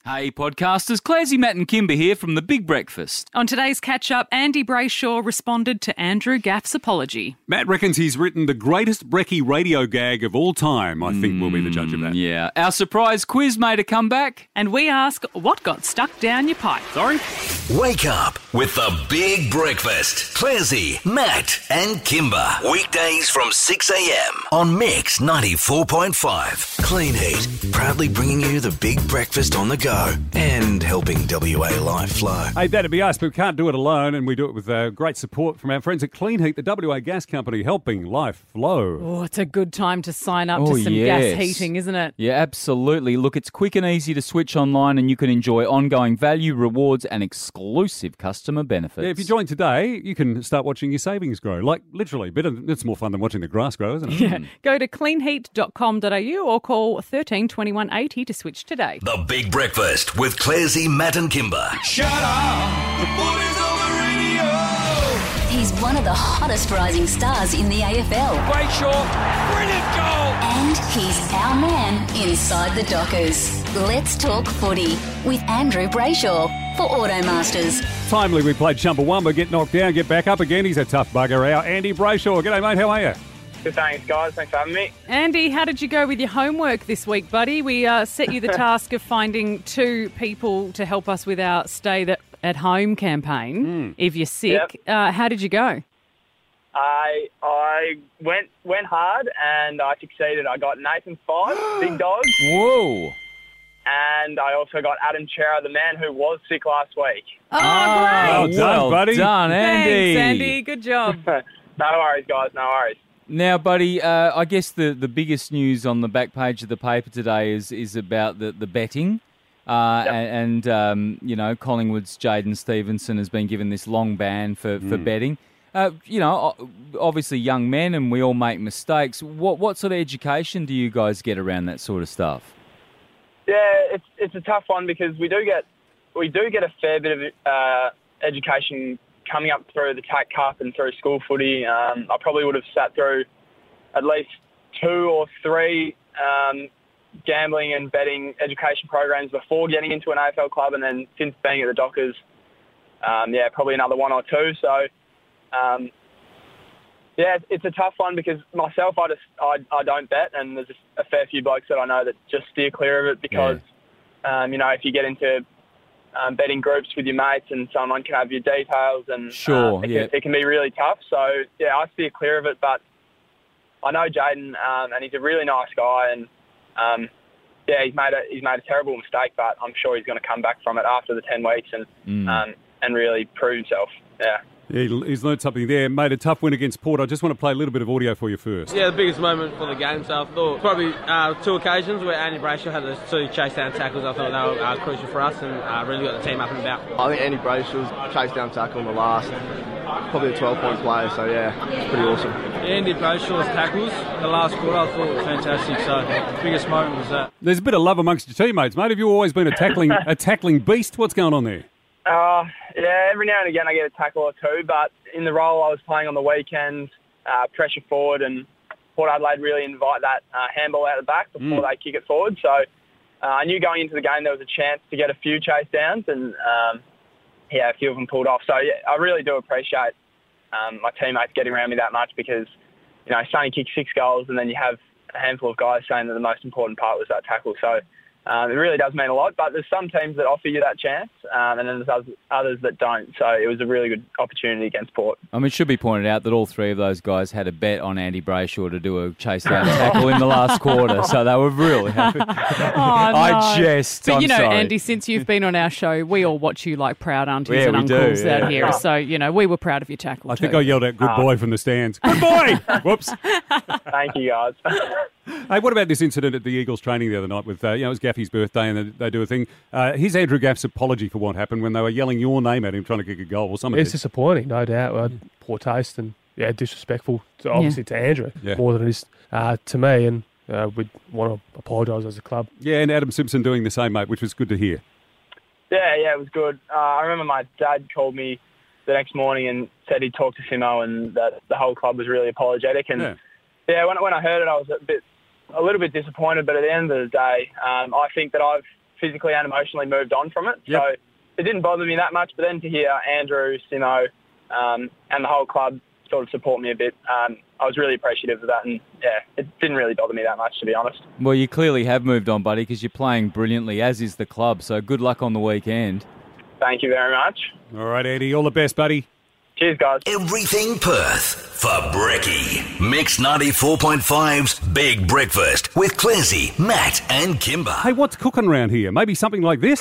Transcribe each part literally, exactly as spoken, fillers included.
Hey podcasters, Clarsy, Matt and Kimber here from The Big Breakfast. On today's catch-up, Andy Brayshaw responded to Andrew Gaff's apology. Matt reckons he's written the greatest brekkie radio gag of all time. I think we'll be the judge of that. Yeah. Our surprise quiz made a comeback. And we ask, what got stuck down your pipe? Sorry? Wake up with The Big Breakfast. Clarsy, Matt and Kimber. Weekdays from six a.m. on Mix ninety-four point five. Clean Heat, proudly bringing you The Big Breakfast on the go and helping W A life flow. Hey, that'd be us, but we can't do it alone, and we do it with uh, great support from our friends at Clean Heat, the W A gas company, helping life flow. Oh, it's a good time to sign up Oh, to some yes. gas heating, isn't it? Yeah, absolutely. Look, it's quick and easy to switch online and you can enjoy ongoing value, rewards and exclusive customer benefits. Yeah, if you join today, you can start watching your savings grow. Like, literally, but it's more fun than watching the grass grow, isn't it? Yeah. Go to clean heat dot com dot a u or call thirteen twenty-one eighty to switch today. The Big Breakfast with Clarsy, Matt and Kimber. Shut up! The boys on the radio! He's one of the hottest rising stars in the A F L. Brayshaw, brilliant goal! And he's our man inside the Dockers. Let's talk footy with Andrew Brayshaw for Automasters. Timely, we played Chumbawamba, get knocked down, get back up again. He's a tough bugger out. Andy Brayshaw, g'day mate, how are you? Good, thanks, guys. Thanks for having me. Andy, how did you go with your homework this week, buddy? We uh, set you the task of finding two people to help us with our stay that, at home campaign. Mm. If you're sick, Yep. uh, how did you go? I I went went hard and I succeeded. I got Nathan Five, big dog, Whoa. and I also got Adam Chera, the man who was sick last week. Oh, Well great. done, well buddy. done, Andy. Thanks, Andy. Good job. No worries, guys. No worries. Now, buddy, uh, I guess the, the biggest news on the back page of the paper today is is about the, the betting. Uh, Yep. and, and um, you know, Collingwood's Jaden Stevenson has been given this long ban for, for betting. Uh, you know, o- obviously young men and we all make mistakes. What what sort of education do you guys get around that sort of stuff? Yeah, it's it's a tough one because we do get we do get a fair bit of uh, education coming up through the TAC Cup and through school footy. Um, I probably would have sat through at least two or three um, gambling and betting education programs before getting into an A F L club, and then since being at the Dockers, um, yeah, probably another one or two. So, um, yeah, it's a tough one because myself, I just I, I don't bet, and there's a fair few blokes that I know that just steer clear of it because, um, you know, if you get into Um, betting groups with your mates and someone can have your details and Sure, uh, it, yeah. can, it can be really tough. So, yeah, I steer clear of it, but I know Jaden um, and he's a really nice guy and, um, yeah, he's made a he's made a terrible mistake, but I'm sure he's going to come back from it after the ten weeks and Mm. um, and really prove himself. Yeah. Yeah, he's learned something there. Made a tough win against Port. I just want to play a little bit of audio for you first. Yeah, the biggest moment for the game, so I thought probably uh, two occasions where Andy Brayshaw had those two chase down tackles. I thought they were uh, crucial for us and uh, really got the team up and about. I think Andy Brayshaw's chase down tackle in the last, probably a twelve-point play, so yeah, it's pretty awesome. Andy Brayshaw's tackles, the last quarter, I thought were fantastic, so the biggest moment was that. There's a bit of love amongst your teammates, mate. Have you always been a tackling a tackling beast? What's going on there? Uh, yeah, every now and again I get a tackle or two, but in the role I was playing on the weekend, uh, pressure forward, and Port Adelaide really invite that uh, handball out the back before Mm. they kick it forward. So uh, I knew going into the game there was a chance to get a few chase downs, and um, yeah, a few of them pulled off. So yeah, I really do appreciate um, my teammates getting around me that much because, you know, Sonny kicked six goals and then you have a handful of guys saying that the most important part was that tackle. So Um, it really does mean a lot, but there's some teams that offer you that chance, um, and then there's others- others that don't. So it was a really good opportunity against Port. I mean, it should be pointed out that all three of those guys had a bet on Andy Brayshaw to do a chase down tackle in the last quarter, so they were really happy. Oh, no. I jest. But, I'm you know, sorry. Andy, since you've been on our show, we all watch you like proud aunties Yeah, and we do, uncles yeah. out here. So, you know, we were proud of your tackle I too. think I yelled out "good boy" from the stands. Good boy! Whoops. Thank you, guys. Hey, what about this incident at the Eagles training the other night with, uh, you know, it was Gaffy's birthday and they, they do a thing. Uh, here's Andrew Gaff's apology for what happened when they were yelling your name at him trying to kick a goal or something. It's disappointing, no doubt. Uh, poor taste and, yeah, disrespectful, to, obviously, to Andrew Yeah. more than it is uh, to me. And uh, we'd want to apologise as a club. Yeah, and Adam Simpson doing the same, mate, which was good to hear. Yeah, yeah, it was good. Uh, I remember my dad called me the next morning and said he'd talked to Simo and that the whole club was really apologetic. And Yeah. yeah, when when I heard it, I was a bit, a little bit disappointed. But at the end of the day, um, I think that I've physically and emotionally moved on from it. Yep. So it didn't bother me that much. But then to hear Andrew, Simo, um, and the whole club sort of support me a bit, um, I was really appreciative of that. And, yeah, it didn't really bother me that much, to be honest. Well, you clearly have moved on, buddy, because you're playing brilliantly, as is the club. So good luck on the weekend. Thank you very much. All right, Andy, all the best, buddy. Cheers, guys. Everything Perth for Brecky. Mix ninety-four point five's Big Breakfast with Clazy, Matt and Kimber. Hey, what's cooking around here? Maybe something like this?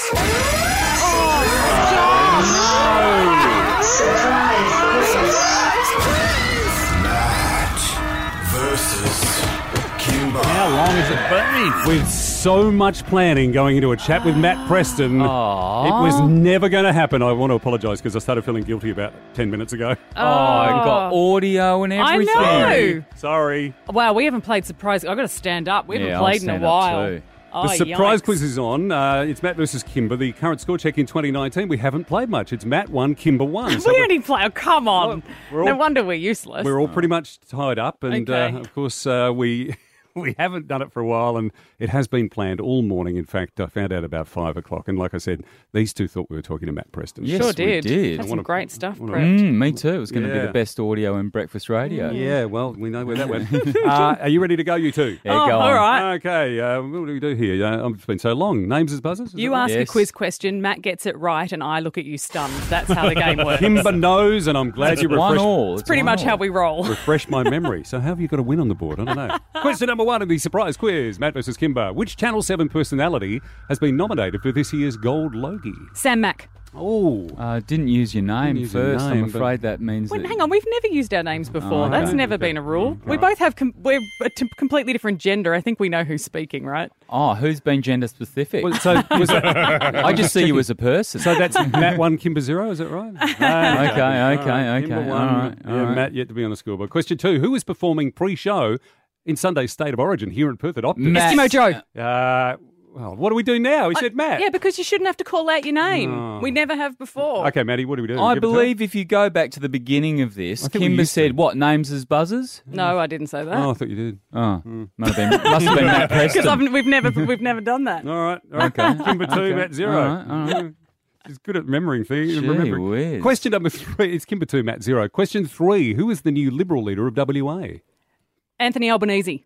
Matt versus Kimber. How long has it been? With so much planning going into a chat with Matt Preston, Aww. it was never going to happen. I want to apologise because I started feeling guilty about ten minutes ago. Oh, I've got audio and I everything. know. Sorry. Wow, we haven't played surprise. I've got to stand up. We haven't Yeah, I'll played in a stand up while. too. Oh, The surprise yikes. quiz is on. Uh, it's Matt versus Kimber. The current score check in twenty nineteen. We haven't played much. It's Matt one, Kimber one. So we we're- only play. Oh, come on. Well, we're all- no wonder we're useless. We're all pretty much tied up, and Okay. uh, of course uh, we we haven't done it for a while, and it has been planned all morning. In fact, I found out about five o'clock, and like I said, these two thought we were talking to Matt Preston. Yes, sure we did. did. Had I some wanna- great stuff wanna- prepped. Mm, me too. It was going to be Yeah. the best audio in breakfast radio. Yeah, well, we know where that went. uh, are you ready to go, you two? Yeah, Oh, go all on. right. Okay, uh, what do we do here? Uh, it's been so long. Names as buzzers? Is You that right? ask a Yes. quiz question, Matt gets it right, and I look at you stunned. That's how the game works. Kimber knows, and I'm glad you One refreshed, all. It's pretty one much all. how we roll. refreshed my memory. So how have you got a win on the board? I don't know. Question number one of the surprise quiz, Matt versus Kimber. Which Channel seven personality has been nominated for this year's Gold Logie? Sam Mack. Oh, Uh, didn't use your name use your first. name, I'm but- afraid that means Wait, that... hang on, we've never used our names before. Oh, That's okay. never Okay. been a rule. Mm, we right. both have, com- we're a t- completely different gender. I think we know who's speaking, right? Oh, who's been gender specific? well, so was that, I just see you as a person. so that's Matt one, Kimber zero. Is that right? okay, okay, All okay. Kimber All one. right, all yeah, right. Matt yet to be on the scoreboard. Question two: Who is performing pre-show in Sunday's State of Origin here in Perth at Optus? Matt. Eskimo Joe. Uh, well, what do we do now? He said Matt. Yeah, because you shouldn't have to call out your name. Oh. We never have before. Okay, Matty, what do we do? I Give it to believe if you go back to the beginning of this, I think we Kimber used to. said, what, names as buzzers? No, I didn't say her? that. Oh, I thought you did. Oh, might have been, must have been Matt Because Preston. we've never we've never done that. All right. All right. Okay. Kimber two, Matt zero. All right, all right. She's good at remembering things. Gee remembering. whiz. Question number three. It's Kimber two, Matt zero. Question three. Who is the new Liberal leader of W A? Anthony Albanese.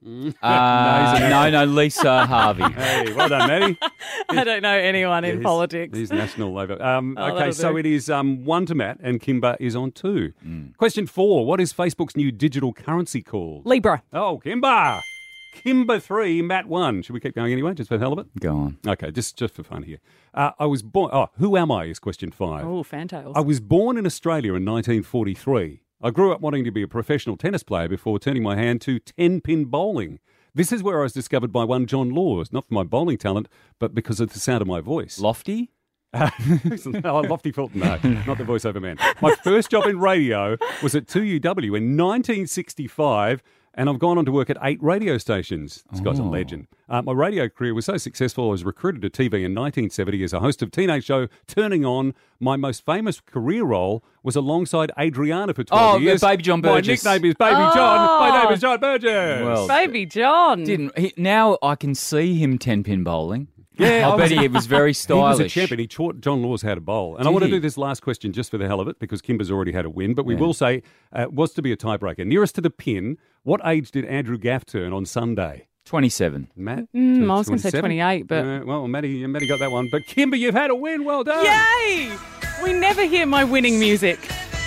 Uh, no, no, Lisa Harvey. Hey, well done, Matty. I don't know anyone Yeah, in he's- politics. He's national over. Um, Oh, okay, that'll so do. it is um, one to Matt, and Kimber is on two. Question four. What is Facebook's new digital currency called? Libra. Oh, Kimber. Kimber three, Matt one. Should we keep going anyway, just for the hell of it? Go on. Okay, just just for fun here. Uh, I was born. Oh, who am I? Is question five. Oh, fantails. I was born in Australia in nineteen forty-three. I grew up wanting to be a professional tennis player before turning my hand to ten-pin bowling. This is where I was discovered by one John Laws, not for my bowling talent, but because of the sound of my voice. Lofty? Oh, Lofty Fulton, no, not the voiceover man. My first job in radio was at two U W in nineteen sixty-five, and I've gone on to work at eight radio stations. This guy's a Oh. legend. Uh, my radio career was so successful, I was recruited to T V in nineteen seventy as a host of teenage show Turning On. My most famous career role was alongside Adriana for twelve Oh, years. Baby John Burgess. My nickname is Baby Oh. John. My name is John Burgess. Well, Baby John. Didn't he, now I can see him ten-pin bowling. Yeah, I I bet was- he was very He stylish. was a champion. He taught John Laws how to bowl. And I Did want to he? do this last question just for the hell of it because Kimber's already had a win. But we Yeah. will say uh, was to be a tiebreaker. Nearest to the pin, what age did Andrew Gaff turn on Sunday? twenty-seven. Matt? Mm, I was gonna say twenty-seven? twenty-eight, but- Uh, well, Matty, Matty got that one. But Kimber, you've had a win. Well done. Yay! We never hear my winning music.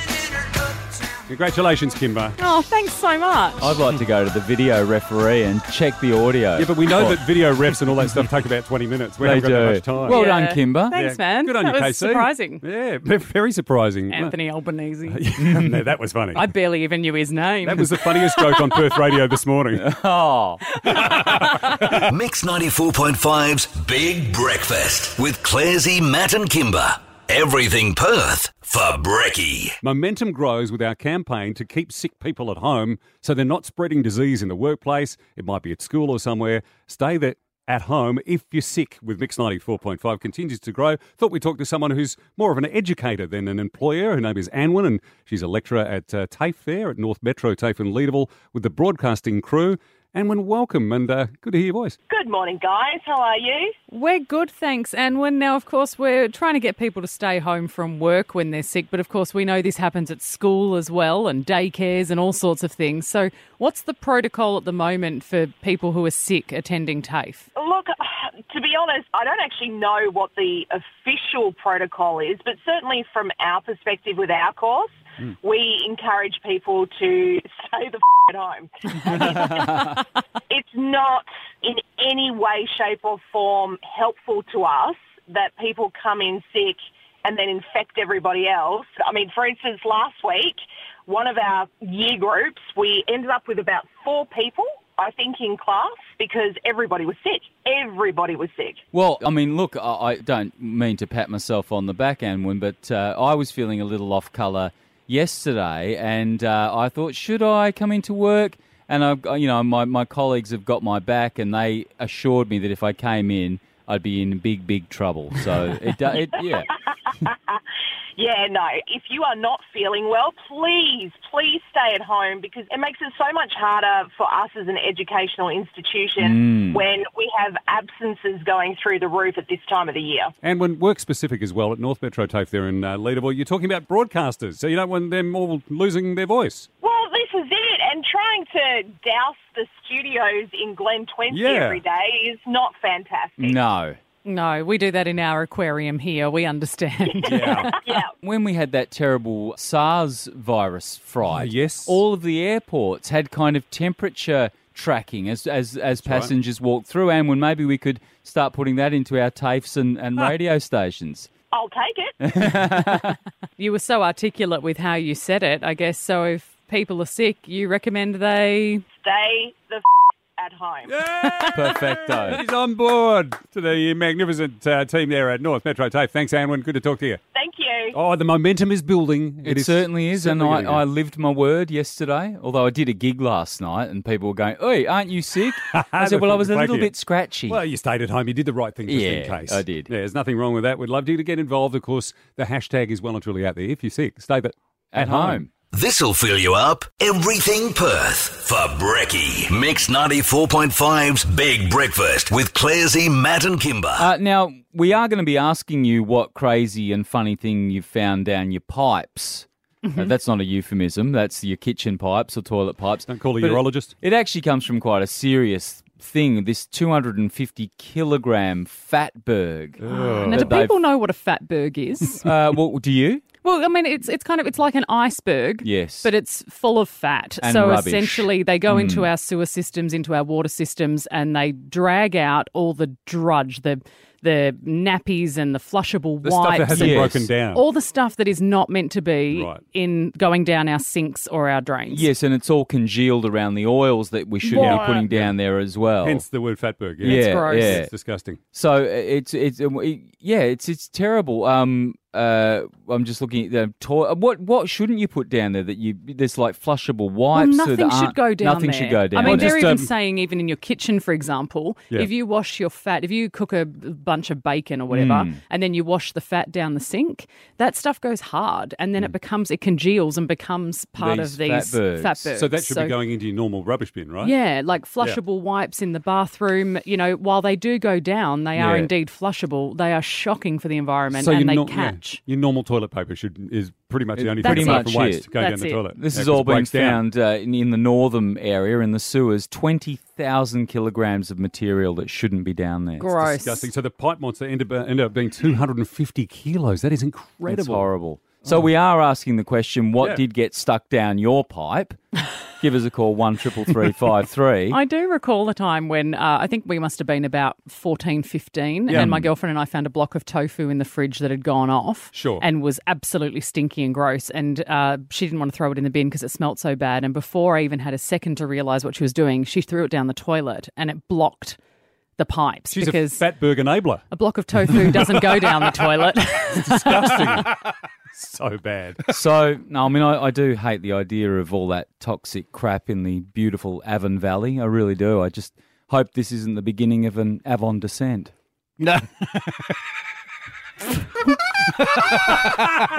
Congratulations, Kimber. Oh, thanks so much. I'd like to go to the video referee and check the audio. Yeah, but we know Oh, that video refs and all that stuff take about twenty minutes. We They haven't got that do. much time. Well Yeah. done, Kimber. Thanks, Yeah. man. Good on that you, was K C. surprising. Yeah, very surprising. Anthony Albanese. No, that was funny. I barely even knew his name. That was the funniest joke on Perth radio this morning. Oh, Mix ninety-four point five's Big Breakfast with Clazy, Matt and Kimber. Everything Perth for Brecky. Momentum grows with our campaign to keep sick people at home so they're not spreading disease in the workplace. It might be at school or somewhere. Stay there at home if you're sick with Mix ninety-four point five continues to grow. Thought we'd talk to someone who's more of an educator than an employer. Her name is Anwen, and she's a lecturer at uh, TAFE there at North Metro, TAFE and Leadville with the broadcasting crew. Anwen, welcome, and uh, good to hear your voice. Good morning, guys. How are you? We're good, thanks, Anwen. Now, of course, we're trying to get people to stay home from work when they're sick, but of course we know this happens at school as well and daycares and all sorts of things. So what's the protocol at the moment for people who are sick attending TAFE? Look, to be honest, I don't actually know what the official protocol is, but certainly from our perspective with our course, mm. we encourage people to stay the f*** at home. It's not in any way, shape or form helpful to us that people come in sick and then infect everybody else. I mean, for instance, last week, one of our year groups, we ended up with about four people, I think, in class because everybody was sick. Everybody was sick. Well, I mean, look, I, I don't mean to pat myself on the back, Anwen, but uh, I was feeling a little off colour yesterday, and uh, I thought, should I come into work? And I, you know, my, my colleagues have got my back, and they assured me that if I came in, I'd be in big, big trouble. So it, it yeah. Yeah, no, if you are not feeling well, please, please stay at home because it makes it so much harder for us as an educational institution mm. when we have absences going through the roof at this time of the year. And when work-specific as well at North Metro TAFE there in uh, Leederville, you're talking about broadcasters, so you don't want them all losing their voice. Well, this is it, and trying to douse the studios in Glen Twenty yeah. every day is not fantastic. No. No, we do that in our aquarium here. We understand. Yeah. yeah. When we had that terrible SARS virus fright, uh, yes. all of the airports had kind of temperature tracking as as, as passengers right. walked through. And when maybe we could start putting that into our TAFEs and, and huh. radio stations. I'll take it. You were so articulate with how you said it, I guess. So if people are sick, you recommend they stay the f- at home. Perfecto. He's on board to the magnificent uh, team there at North Metro TAFE. Thanks, Anwen. Good to talk to you. Thank you. Oh, the momentum is building. It, it is certainly is, certainly and I, I lived my word yesterday, although I did a gig last night and people were going, "Oi, aren't you sick?" I said, well, I was a little bit scratchy. Well, you stayed at home. You did the right thing just yeah, in case. I did. Yeah, there's nothing wrong with that. We'd love you to get involved. Of course, the hashtag is well and truly out there. If you're sick, stay the, at, at home. home. This'll fill you up. Everything Perth for Brekkie. Mix ninety-four point five's Big Breakfast with Clarsey, Matt and Kimber. Uh, now, we are going to be asking you what crazy and funny thing you've found down your pipes. Mm-hmm. Uh, that's not a euphemism. That's your kitchen pipes or toilet pipes. Don't call a but urologist. It, it actually comes from quite a serious thing, this two hundred fifty kilogram fatberg. Oh. Now, do people know what a fatberg is? uh, well, do you? Well, I mean, it's it's kind of it's like an iceberg, yes, but it's full of fat. And so rubbish. Essentially, they go mm. into our sewer systems, into our water systems, and they drag out all the drudge, the the nappies and the flushable the wipes, stuff that hasn't yes. broken down, all the stuff that is not meant to be right. in going down our sinks or our drains. Yes, and it's all congealed around the oils that we shouldn't what? be putting down there as well. Hence the word fatberg. Yeah, yeah, it's gross. Yeah. It's disgusting. So it's it's yeah, it's it's terrible. Um, uh, I'm just looking at the toy. What what shouldn't you put down there? That you there's like flushable wipes. Well, nothing should go down Nothing there. should go down. I mean, Well, they're just, even um, saying even in your kitchen, for example, yeah. if you wash your fat, if you cook a bunch of bacon or whatever, Mm. and then you wash the fat down the sink, that stuff goes hard, and then it becomes it congeals and becomes part These of these fatbergs. fatbergs. So that should be going into your normal rubbish bin, right? Yeah, like flushable yeah. wipes in the bathroom. You know, while they do go down, they Yeah. are indeed flushable. They are shocking for the environment, So and your they no- catch. Yeah, your normal toilet paper should is pretty much the only That's thing it. apart from waste That's to go down That's the it. toilet. This Yeah, has 'cause all it been breaks down. found uh, in, in the northern area, in the sewers, twenty thousand kilograms of material that shouldn't be down there. Gross. Disgusting. So the pipe monster ended up, ended up being two hundred fifty kilos. That is incredible. It's horrible. So we are asking the question, what Yeah. did get stuck down your pipe? Give us a call, one triple three five three. I do recall a time when uh, I think we must have been about fourteen, fifteen, Yeah. and my girlfriend and I found a block of tofu in the fridge that had gone off Sure. and was absolutely stinky and gross. And uh, she didn't want to throw it in the bin because it smelt so bad. And before I even had a second to realise what she was doing, she threw it down the toilet and it blocked the pipes. She's because a fatberg enabler. a block of tofu doesn't go down the toilet. It's disgusting. So bad. So, no, I mean, I, I do hate the idea of all that toxic crap in the beautiful Avon Valley. I really do. I just hope this isn't the beginning of an Avon descent. No.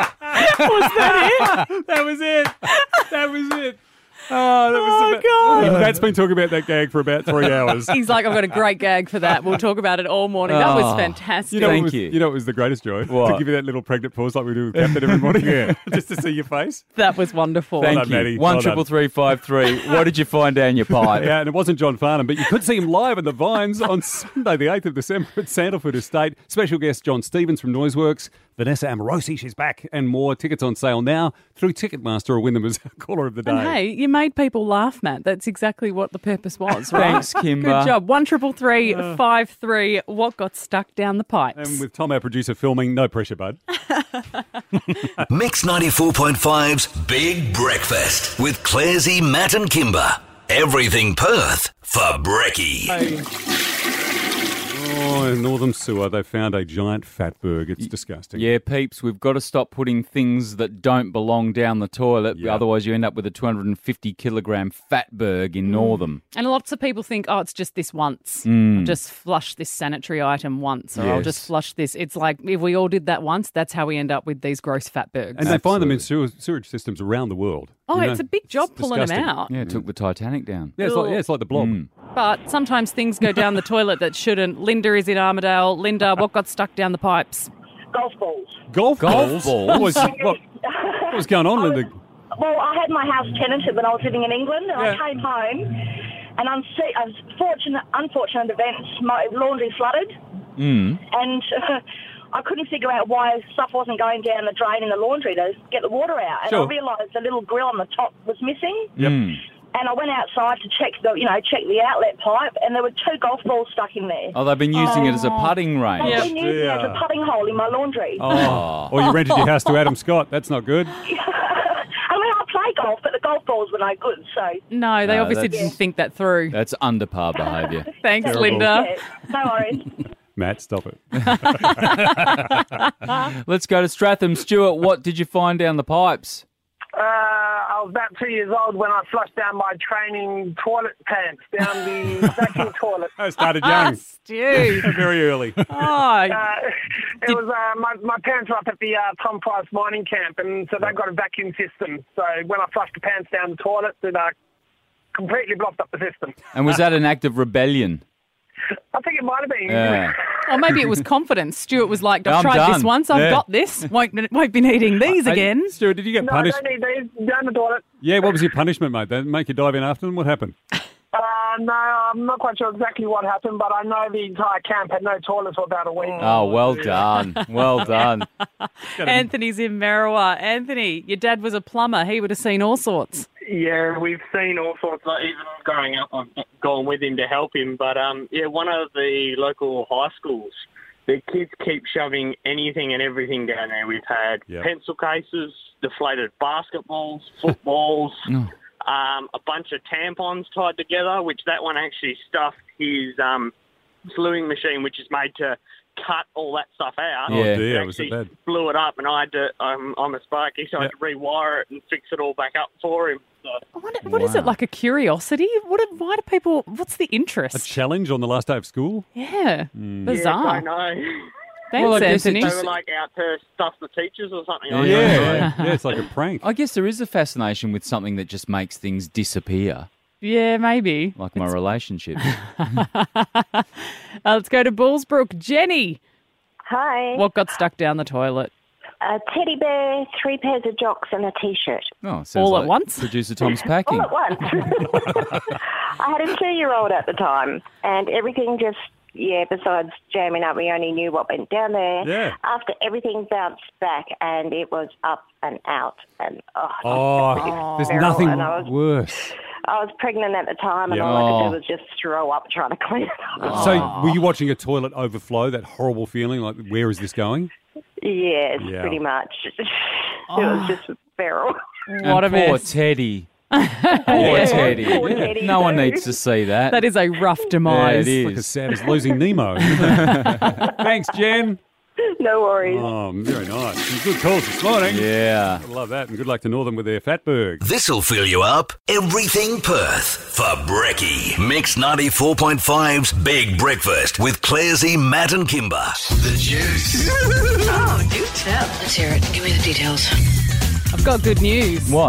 Was that it? That was it. That was it. Oh, that was Oh, about, God. Matt's been talking about that gag for about three hours. He's like, I've got a great gag for that. We'll talk about it all morning. That was Oh. fantastic. You know, Thank what was, you. You know what was the greatest joy? What? To give you that little pregnant pause like we do with Captain every morning. Yeah. Just to see your face. That was wonderful. Thank done, you. Matty. One Well triple done. three five three. What did you find down your pipe? Yeah, and it wasn't John Farnham, but you could see him live in the Vines on Sunday, the eighth of December at Sandalford Estate. Special guest John Stevens from Noiseworks, Vanessa Amorosi, she's back, and more. Tickets on sale now through Ticketmaster or win them as caller of the day. And hey, you made people laugh, Matt. That's exactly what the purpose was, right? Thanks, Kimber. Good job. One triple three five three. What got stuck down the pipes? And with Tom, our producer, filming, no pressure, bud. Mix ninety-four point five's Big Breakfast with Clarsey, Matt and Kimber. Everything Perth for Brekkie. Oh, in Northern Sewer, they found a giant fatberg. It's disgusting. Yeah, peeps, we've got to stop putting things that don't belong down the toilet. Yeah. Otherwise, you end up with a two hundred fifty kilogram fatberg in Northam. And lots of people think, oh, it's just this once. Mm. I'll just flush this sanitary item once, or I'll Yes. just flush this. It's like if we all did that once, that's how we end up with these gross fatbergs. And they find them in sewer, sewage systems around the world. Oh, You know, it's a big job pulling disgusting. them out. Yeah, it took the Titanic down. Yeah, it's like, yeah, it's like the blob. Mm. But sometimes things go down the toilet that shouldn't. Linda is in Armidale. Linda, what got stuck down the pipes? Golf balls. Golf, Golf balls? balls? What was, what, what was going on, Linda? Well, I had my house tenanted when I was living in England, and Yeah. I came home, and unse- unfortunate, unfortunate events, my laundry flooded, Mm. and uh, I couldn't figure out why stuff wasn't going down the drain in the laundry to get the water out. And Sure. I realised the little grill on the top was missing. Yep. Mm. And I went outside to check the, you know, check the outlet pipe, and there were two golf balls stuck in there. Oh, they've been using it as a putting I've range. been using it as a dear. putting hole in my laundry. Oh. Or you rented your house to Adam Scott. That's not good. I mean, I play golf, but the golf balls were no good, so... No, they No, obviously that's- didn't think that through. That's under par behaviour. Thanks, Terrible. Linda. Yeah, no worries. Matt, stop it. Let's go to Stratham. Stuart, what did you find down the pipes? Uh, I was about two years old when I flushed down my training toilet pants down the vacuum toilet. I started young. Stu. Very early. Oh, Uh, it was uh, my, my parents were up at the uh, Tom Price mining camp, and so they've got a vacuum system. So when I flushed the pants down the toilet, it uh, completely blocked up the system. And was that an act of rebellion? I think it might have been. Yeah. or maybe it was confidence. Stuart was like, I've I'm tried this done. once. I've Yeah. got this. Won't, won't be needing these Hey, again. Stuart, did you get No, punished? I don't need these. Down the toilet. Yeah, what was your punishment, mate? They make you dive in after them? What happened? Uh, no, I'm not quite sure exactly what happened, but I know the entire camp had no toilets for about a week. Oh, well done. Well done. Anthony's in Merriwa. Anthony, your dad was a plumber. He would have seen all sorts. Yeah, we've seen all sorts. Like even growing up, I've gone with him to help him. But um, yeah, one of the local high schools, the kids keep shoving anything and everything down there. We've had Yep. pencil cases, deflated basketballs, footballs, Oh. um, a bunch of tampons tied together. Which that one actually stuffed his um, slewing machine, which is made to cut all that stuff out. Oh, Yeah. dear, It was it actually bad? blew it up, and I had to. Um, I'm a Sparky, so I had to rewire it and fix it all back up for him. So. What, what is it, like a curiosity? What? Why do people, what's the A interest? challenge on the last day of school? Yeah, Mm. bizarre. Yeah, I know. Thanks, Well, I guess it Anthony. They just- were like out to stuff the teachers or something. Yeah, like yeah, that. it's like a prank. I guess there is a fascination with something that just makes things disappear, Yeah, maybe. like my relationship. Uh, let's go to Bullsbrook. Jenny, Hi. what got stuck down the toilet? A teddy bear, three pairs of jocks, and a T-shirt. Oh, sounds All at like once? Producer Tom's packing. All at once. I had a two-year-old at the time, and everything just, yeah, besides jamming up, we only knew what went down there. Yeah. After everything bounced back, and it was up and out. And oh, it was Oh, pretty there's feral, nothing and I was, worse. I was pregnant at the time, and Yeah. all I could Oh. do was just throw up trying to clean it up. So, were you watching a toilet overflow? That horrible feeling, like where is this going? Yes, Yeah. pretty much. It was just feral. What a And poor mess. Teddy. Poor Yeah, Teddy. poor Teddy No one too. needs to see that. That is a rough Yeah, demise. it Like as is. sad as losing Nemo. Thanks, Jen. No worries. Oh, very nice. Some good calls this morning. Yeah. I love that. And good luck to Northern with their Fatberg. This'll fill you up. Everything Perth for Brekkie. Mix ninety-four point five's Big Breakfast with Clarsey, Matt and Kimber. The Juice. Oh, do tell. Let's hear it. Give me the details. I've got good news. What?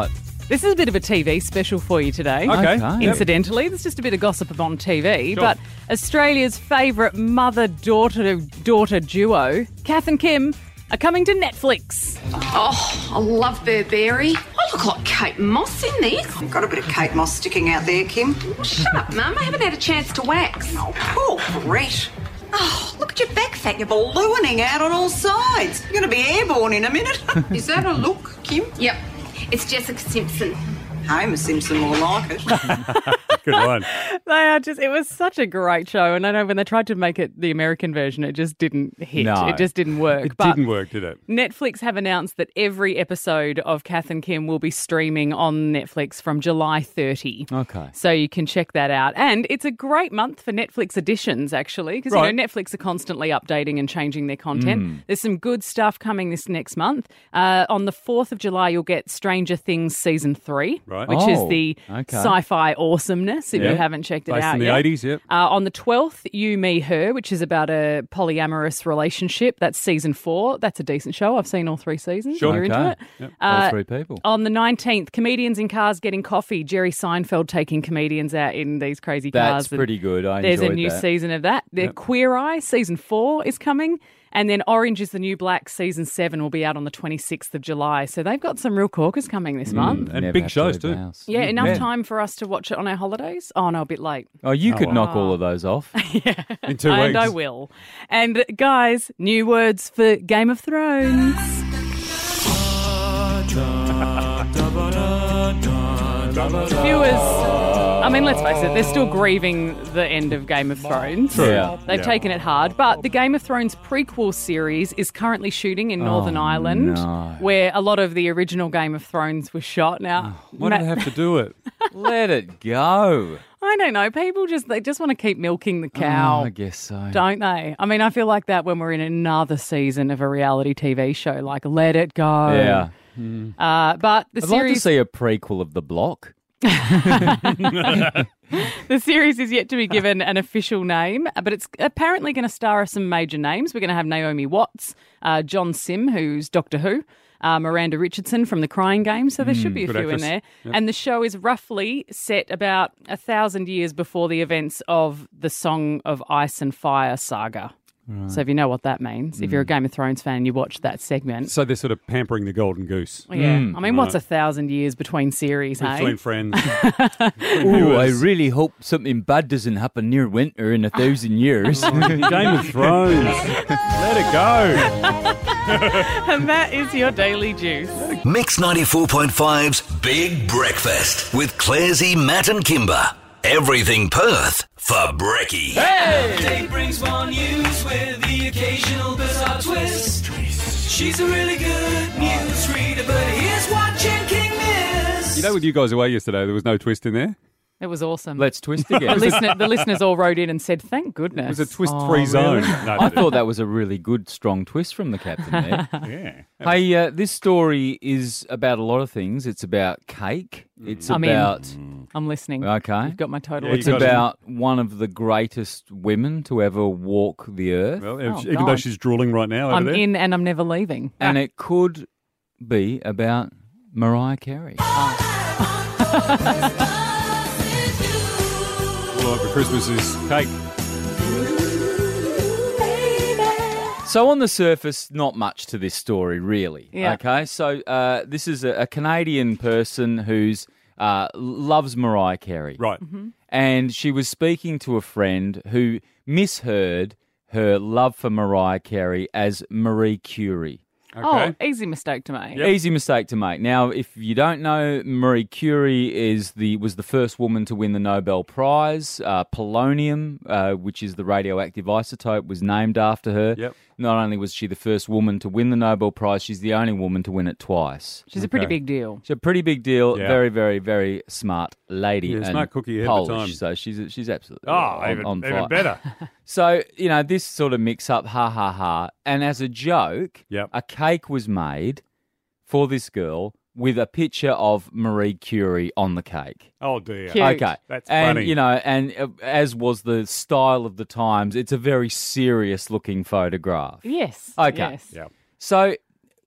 This is a bit of a T V special for you today. Okay. Okay. Incidentally, there's just a bit of gossip on T V. Sure. But Australia's favourite mother-daughter daughter duo, Kath and Kim, are coming to Netflix. Oh, I love Burberry. I look like Kate Moss in this. I've got a bit of Kate Moss sticking out there, Kim. Shut up, Mum. I haven't had a chance to wax. Oh, great. Oh, look at your back fat. You're ballooning out on all sides. You're going to be airborne in a minute. Is that a look, Kim? Yep. It's Jessica Simpson. Homer Simpson will like it. Good one. They are just, it was such a great show. And I know when they tried to make it the American version, it just didn't hit. No. It just didn't work. It But didn't work, did it? Netflix have announced that every episode of Kath and Kim will be streaming on Netflix from July thirtieth. Okay. So you can check that out. And it's a great month for Netflix additions, actually, because, Right. you know, Netflix are constantly updating and changing their content. Mm. There's some good stuff coming this next month. Uh, on the fourth of July, you'll get Stranger Things Season three, Right. which Oh, is the okay. sci-fi awesomeness, if Yeah. you haven't checked it Based out in the yet. eighties, yep. Uh, on the twelfth, You, Me, Her, which is about a polyamorous relationship. That's season four. That's a decent show. I've seen all three seasons. Sure. You're into Okay. it? Yep. Uh, All three people. On the nineteenth, Comedians in Cars Getting Coffee. Jerry Seinfeld taking comedians out in these crazy cars. That's and pretty good. I There's a enjoyed new that. season of that. The Yep. Queer Eye, season four, is coming. And then Orange is the New Black, season seven, will be out on the twenty-sixth of July. So they've got some real corkers coming this month. And Never big have shows to leave too. the house. Yeah, enough Yeah. time for us to watch it on our holidays? Oh, no, a bit late. Oh, you Oh, could wow. knock all of those off. In two and weeks. I will. And guys, new words for Game of Thrones. Viewers, I mean, let's face it, they're still grieving the end of Game of Thrones. True. Yeah. They've Yeah. taken it hard, but the Game of Thrones prequel series is currently shooting in Northern Oh, Ireland, no. where a lot of the original Game of Thrones was shot. Now, Why Ma- did they have to do it? Let it go. I don't know. People just they just want to keep milking the cow. Oh, I guess so. Don't they? I mean, I feel like that when we're in another season of a reality T V show, like let it go. Yeah. Uh, but the I'd like to series, see a prequel of The Block. the series is yet to be given an official name, but it's apparently going to star some major names. We're going to have Naomi Watts, uh, John Sim, who's Doctor Who, uh, Miranda Richardson from The Crying Game. So there should be a good few actress. in there. Yep. And the show is roughly set about a thousand years before the events of the Song of Ice and Fire saga. So if you know what that means, if you're a Game of Thrones fan and you watch that segment. So they're sort of pampering the golden goose. Yeah, Mm. I mean, what's Right. a thousand years between series, hey? Between friends. Oh, I really hope something bad doesn't happen near winter in a thousand years. Game of Thrones. Let it go. And that is your daily juice. Mix ninety-four point five's Big Breakfast with Clarsey, Matt and Kimber. Everything Perth for Brekkie. Day brings more news with the occasional bizarre twist. She's a really good news reader, but here's what Jen King missed. You know, with you guys away yesterday, there was no twist in there. It was awesome. Let's twist the, again. listener, the listeners all wrote in and said, thank goodness. It was a twist-free Oh, zone. really? No, I they thought that was a really good, strong twist from the captain there. didn't. Yeah. Hey, uh, this story is about a lot of things. It's about cake. It's I'm in. about... I'm listening. Okay. You've got my total. Yeah, you It's got it. about one of the greatest women to ever walk the earth. Well, Oh, even God. though she's drooling right now over I'm there. in and I'm never leaving. And it could be about Mariah Carey. All over Christmas is cake. So on the surface, not much to this story, really. Yeah. Okay, so uh, this is a, a Canadian person who's uh, loves Mariah Carey. Right. And she was speaking to a friend who misheard her love for Mariah Carey as Marie Curie. Oh, easy mistake to make. Easy mistake to make. Now, if you don't know, Marie Curie is the was the first woman to win the Nobel Prize. Uh, polonium, uh, which is the radioactive isotope, was named after her. Yep. Not only was she the first woman to win the Nobel Prize, she's the only woman to win it twice. She's a pretty Okay. big deal. She's a pretty big deal. Yeah. Very, very, very smart lady. Yeah, and smart cookie ahead of the Polish, time. so she's she's absolutely Oh, on, even, on even fire. better. So, you know, this sort of mix up, ha, ha, ha. And as a joke, Yep. a cake was made for this girl with a picture of Marie Curie on the cake. Oh, dear. Cute. Okay. That's and, funny. you know, and uh, as was the style of the times, it's a very serious looking photograph. Yes. Okay. Yes. Yeah. So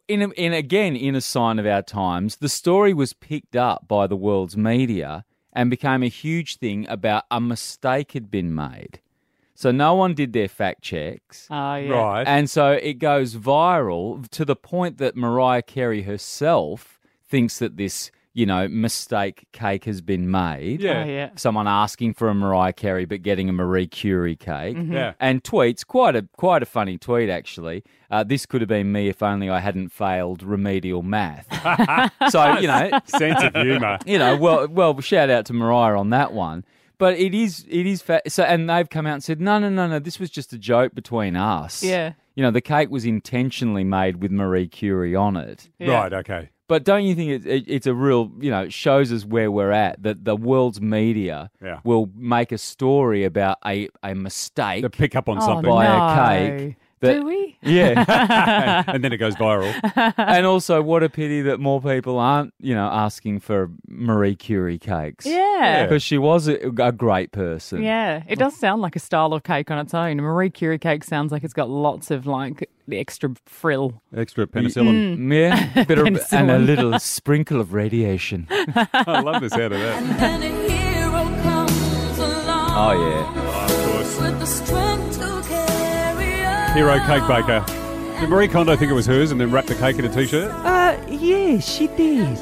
in, a, in again, in a sign of our times, the story was picked up by the world's media and became a huge thing about a mistake had been made. So no one did their fact checks. Oh, yeah. Right. And so it goes viral to the point that Mariah Carey herself thinks that this, you know, mistake cake has been made. Yeah. Oh, yeah. Someone asking for a Mariah Carey but getting a Marie Curie cake. Mhm. Yeah. And tweets, quite a quite a funny tweet actually. Uh, this could have been me if only I hadn't failed remedial math. So, you know, Sense of humour. you know, well, well, shout out to Mariah on that one. But it is, it is, fa- so, and they've come out and said, no, no, no, no, this was just a joke between us. Yeah. You know, the cake was intentionally made with Marie Curie on it. Yeah. Right, okay. But don't you think it, it, it's a real, you know, it shows us where we're at, that the world's media Yeah. will make a story about a, a mistake To pick up on Oh, something. by no. a cake. That, Do we? Yeah. and then it goes viral. And also, what a pity that more people aren't, you know, asking for Marie Curie cakes. Yeah. Because she was a, a great person. Yeah, it does sound like a style of cake on its own. A Marie Curie cake sounds like it's got lots of like the extra frill. Extra penicillin. Mm, yeah, bit of, and a Penicillin. little sprinkle of radiation. I love the sound of that. And a hero comes along Oh, yeah. Oh, of course. with the strength to carry on. Hero cake baker. Did Marie Kondo think it was hers and then wrap the cake in a T-shirt? Uh, yeah, she did.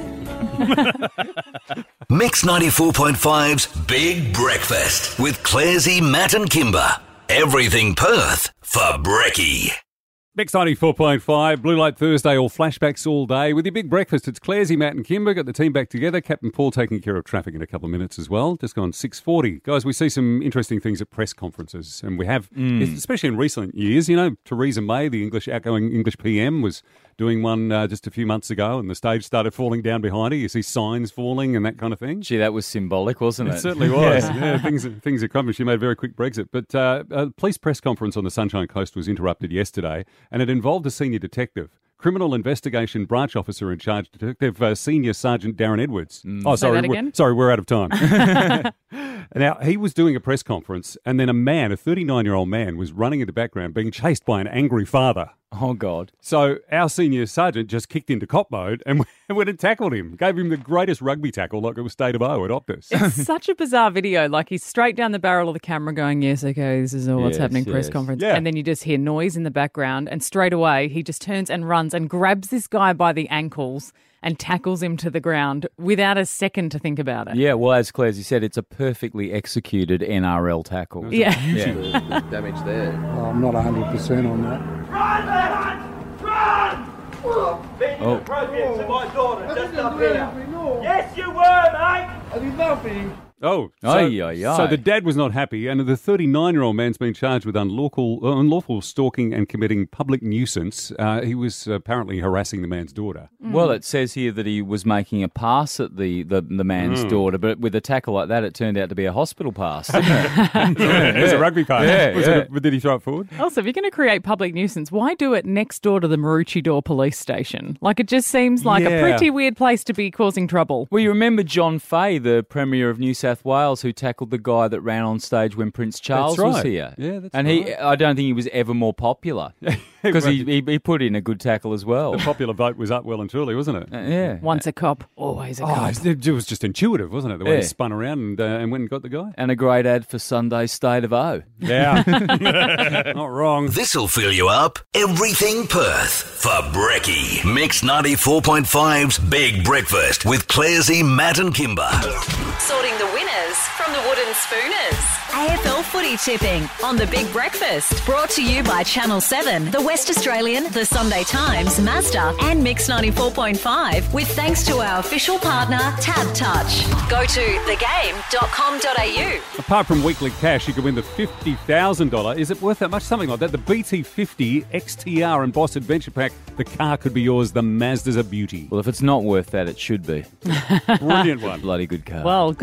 Mix ninety-four point five's Big Breakfast with Clarsey, Matt and Kimber. Everything Perth for Brekkie. Mix ninety-four point five, Blue Light Thursday, all flashbacks all day. With your Big Breakfast, it's Clarsey, Matt and Kimber. Got the team back together. Captain Paul taking care of traffic in a couple of minutes as well. Just gone six forty. Guys, we see some interesting things at press conferences. And we have, especially in recent years, you know, Theresa May, the English outgoing English P M, was doing one uh, just a few months ago and the stage started falling down behind her. You see signs falling and that kind of thing. Gee, that was symbolic, wasn't it? It certainly was. Yeah. yeah, things things are crumbling. She made a very quick Brexit. But uh, a police press conference on the Sunshine Coast was interrupted yesterday, and it involved a senior detective. Criminal Investigation Branch Officer in Charge, Detective uh, Senior Sergeant Darren Edwards. Oh, Say sorry, that we're- again? sorry, we're out of time. Now, he was doing a press conference, and then a man, a thirty-nine-year-old man, was running in the background being chased by an angry father. Oh, God. So our senior sergeant just kicked into cop mode and went and tackled him. Gave him the greatest rugby tackle like it was State of O at Optus. It's such a bizarre video. Like he's straight down the barrel of the camera going, yes, okay, this is all what's Yes, happening, press yes. conference. Yeah. And then you just hear noise in the background and straight away he just turns and runs and grabs this guy by the ankles and tackles him to the ground without a second to think about it. Yeah, well, as Clarsey said, it's a perfectly executed N R L tackle. Yeah. Yeah. Damage there. I'm not one hundred percent on that. Run, lads! Run! Being Oh. inappropriate to my daughter just up here. Yes, you were, mate! I did nothing. Oh, so, Ay, ay, ay. so the dad was not happy, and the thirty-nine-year-old man's been charged with unlawful, uh, unlawful stalking and committing public nuisance. Uh, he was apparently harassing the man's daughter. Well, it says here that he was making a pass at the, the, the man's Mm. daughter, but with a tackle like that, it turned out to be a hospital pass, didn't it? It was a rugby pass. Yeah, Was yeah. It a, did he throw it forward? Also, if you're going to create public nuisance, why do it next door to the Maroochydore police station? Like it just seems like Yeah. a pretty weird place to be causing trouble. Well, you remember John Fay, the Premier of New South Wales, who tackled the guy that ran on stage when Prince Charles That's was right. here. Yeah, that's And he, right. I don't think he was ever more popular because he, he he put in a good tackle as well. The popular vote was up well and truly, wasn't it? Uh, yeah. Once a cop, always a Oh, cop. it was just intuitive, wasn't it? The way Yeah. he spun around and, uh, and went and got the guy. And a great ad for Sunday's State of O. Yeah. Not wrong. This'll fill you up. Everything Perth for Brekkie. Mix ninety-four point five's Big Breakfast with Clarsey, Matt and Kimber. Sorting the winners from the Wooden Spooners. A F L footy tipping on the Big Breakfast. Brought to you by Channel seven, the West Australian, the Sunday Times, Mazda and Mix ninety-four point five with thanks to our official partner, Tab Touch. Go to the game dot com dot a u. Apart from weekly cash, you could win the fifty thousand dollars. Is it worth that much? Something like that. The B T fifty X T R and Boss Adventure Pack. The car could be yours. The Mazda's a beauty. Well, if it's not worth that, it should be. Brilliant one. Bloody good car. Well, good good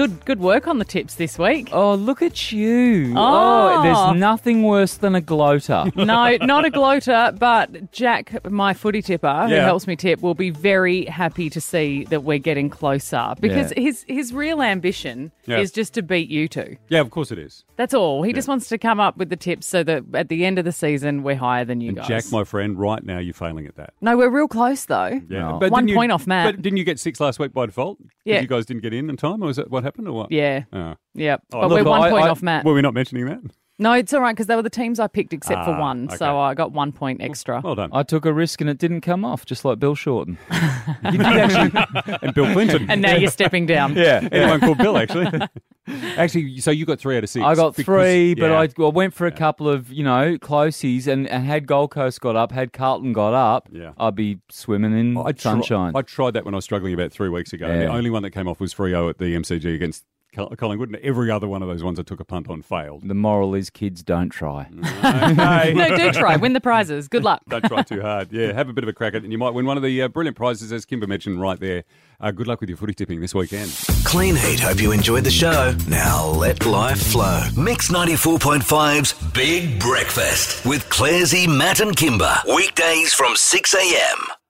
work on the tips this week. Oh, look at you. Oh. Oh, there's nothing worse than a gloater. No, not a gloater, but Jack, my footy tipper, who Yeah. helps me tip, will be very happy to see that we're getting closer because Yeah. his, his real ambition Yeah. is just to beat you two. Yeah, of course it is. That's all. He just wants to come up with the tips so that at the end of the season, we're higher than you And guys. Jack, my friend, right now you're failing at that. No, we're real close, though. Yeah, One didn't you- point off Matt. But didn't you get six last week by default? 'Cause Yeah. you guys didn't get in in time, or was that what happened, or what? Yeah. Oh. Yep. Oh, but look, we're one I- point I- off Matt. Were we not mentioning that? No, it's all right because they were the teams I picked except for Ah, one. okay. So I got one point extra. Well done. I took a risk and it didn't come off, just like Bill Shorten. You did actually, and Bill Clinton. And now you're stepping down. Yeah, anyone called Bill actually. Actually, so you got three out of six. I got because- three, but yeah. I, I went for a couple of, you know, closies, and, and had Gold Coast got up, had Carlton got up, Yeah. I'd be swimming in I tri- sunshine. I tried that when I was struggling about three weeks ago. And Yeah. the only one that came off was Freo at the M C G against Col- Collingwood, and every other one of those ones I took a punt on failed. The moral is kids don't try. Okay. No, do try. Win the prizes. Good luck. Don't try too hard. Yeah, have a bit of a crack at it, and you might win one of the uh, brilliant prizes, as Kimber mentioned right there. Uh, good luck with your footy tipping this weekend. Clean Heat hope you enjoyed the show. Now let life flow. Mix ninety-four point five's Big Breakfast with Clairsy, Matt and Kimber. Weekdays from six a.m.